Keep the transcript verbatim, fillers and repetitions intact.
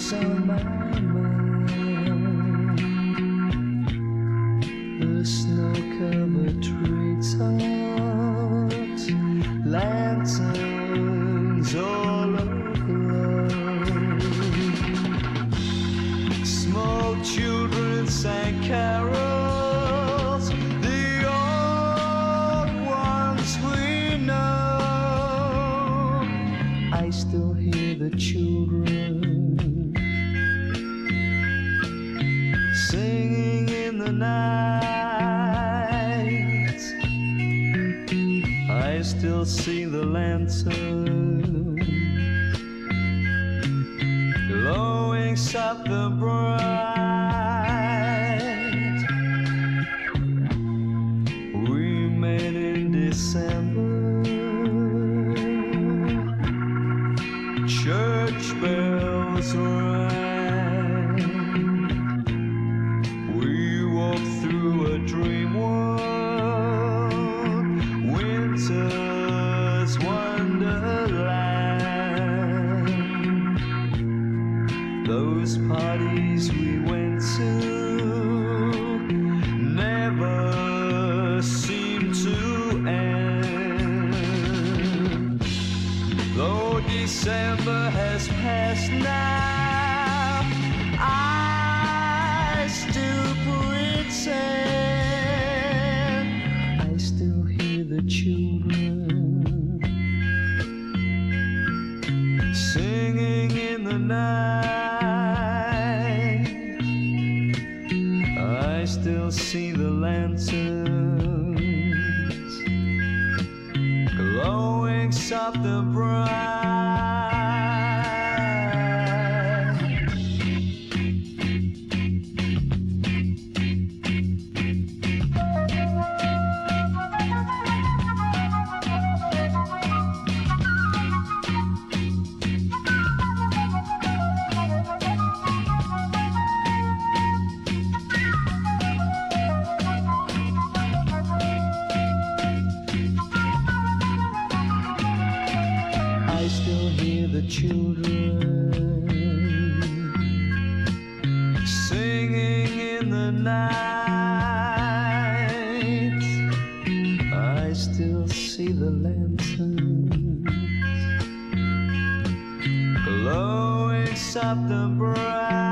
what's on my mind. The snow-covered treetops, lanterns all aglow. Small children sang carols, the old ones we know. I still hear the children singing in the night. I still see the lantern glowing soft and bright. We met in December, church bells rang. We walked through a dream world, winter's wonderland. Those parties we went to never seemed to end. Though December has passed now, I still pretend I still hear the children singing in the night. I still see the lanterns glowing soft and bright. I still hear the children singing in the night. I still see the lanterns glowing soft and bright.